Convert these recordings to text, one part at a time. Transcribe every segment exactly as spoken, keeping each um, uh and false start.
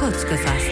Kurz gefasst.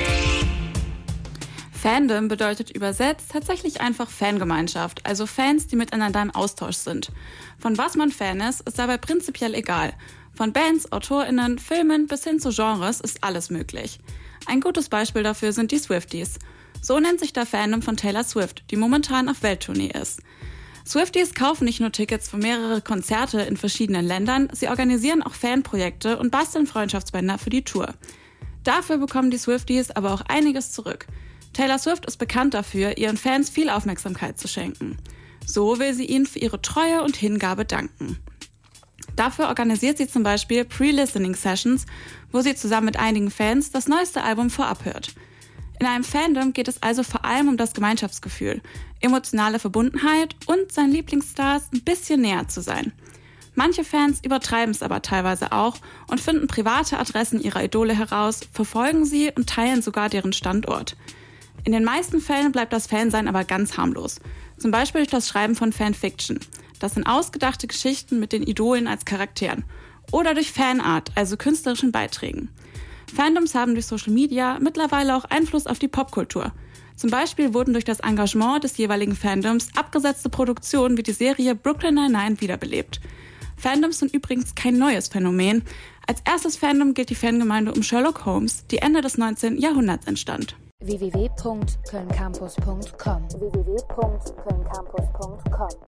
Fandom bedeutet übersetzt tatsächlich einfach Fangemeinschaft, also Fans, die miteinander im Austausch sind. Von was man Fan ist, ist dabei prinzipiell egal. Von Bands, AutorInnen, Filmen bis hin zu Genres ist alles möglich. Ein gutes Beispiel dafür sind die Swifties. So nennt sich der Fandom von Taylor Swift, die momentan auf Welttournee ist. Swifties kaufen nicht nur Tickets für mehrere Konzerte in verschiedenen Ländern, sie organisieren auch Fanprojekte und basteln Freundschaftsbänder für die Tour. Dafür bekommen die Swifties aber auch einiges zurück. Taylor Swift ist bekannt dafür, ihren Fans viel Aufmerksamkeit zu schenken. So will sie ihnen für ihre Treue und Hingabe danken. Dafür organisiert sie zum Beispiel Pre-Listening-Sessions, wo sie zusammen mit einigen Fans das neueste Album vorab hört. In einem Fandom geht es also vor allem um das Gemeinschaftsgefühl, emotionale Verbundenheit und seinen Lieblingsstars ein bisschen näher zu sein. Manche Fans übertreiben es aber teilweise auch und finden private Adressen ihrer Idole heraus, verfolgen sie und teilen sogar deren Standort. In den meisten Fällen bleibt das Fansein aber ganz harmlos. Zum Beispiel durch das Schreiben von Fanfiction. Das sind ausgedachte Geschichten mit den Idolen als Charakteren. Oder durch Fanart, also künstlerischen Beiträgen. Fandoms haben durch Social Media mittlerweile auch Einfluss auf die Popkultur. Zum Beispiel wurden durch das Engagement des jeweiligen Fandoms abgesetzte Produktionen wie die Serie Brooklyn Nine-Nine wiederbelebt. Fandoms sind übrigens kein neues Phänomen. Als erstes Fandom gilt die Fangemeinde um Sherlock Holmes, die Ende des neunzehnten Jahrhunderts entstand. w w w punkt köln campus punkt com w w w punkt köln campus punkt com